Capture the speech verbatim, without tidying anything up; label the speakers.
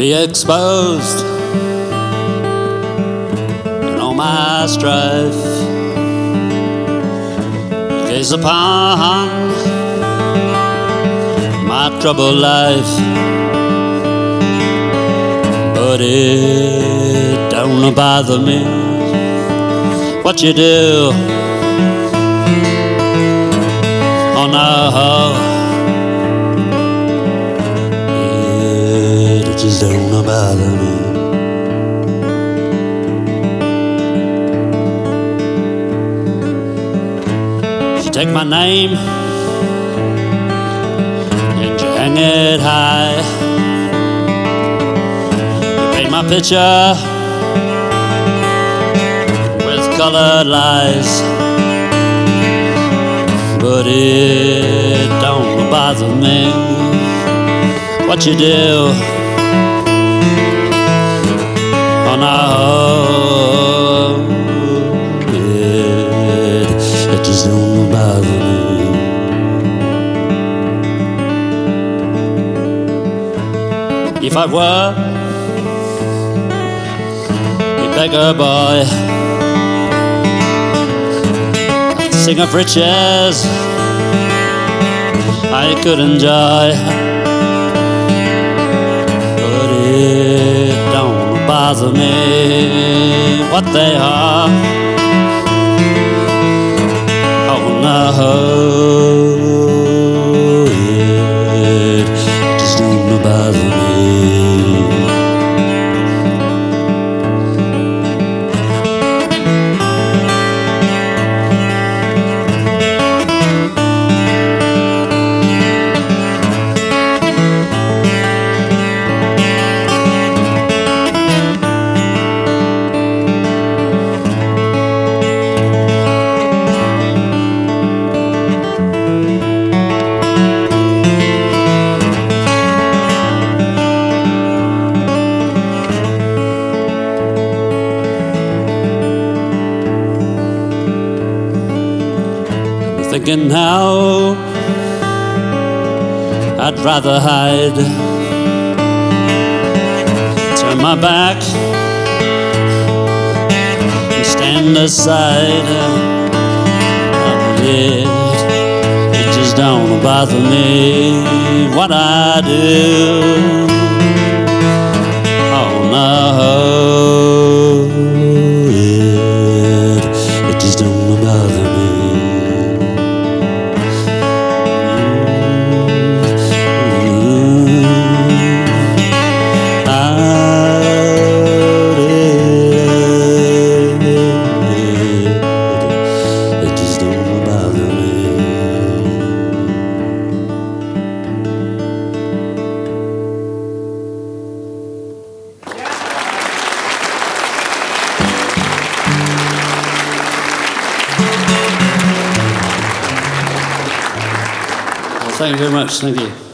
Speaker 1: be exposed in all my strife. Gaze upon my troubled life, but it don't bother me what you do. Oh no, it just don't bother me. You take my name and you hang it high. You paint my picture with colored lies, but it don't bother me what you do. Oh no, it, it just don't bother me. If I were a beggar boy, I'd sing of riches I could enjoy, but it don't bother me what they are. Oh no, it just don't bother me. Thinking how I'd rather hide, turn my back and stand aside. It, it just don't bother me what I do. Oh no, it, it just don't bother me. Thank you very much. Thank you.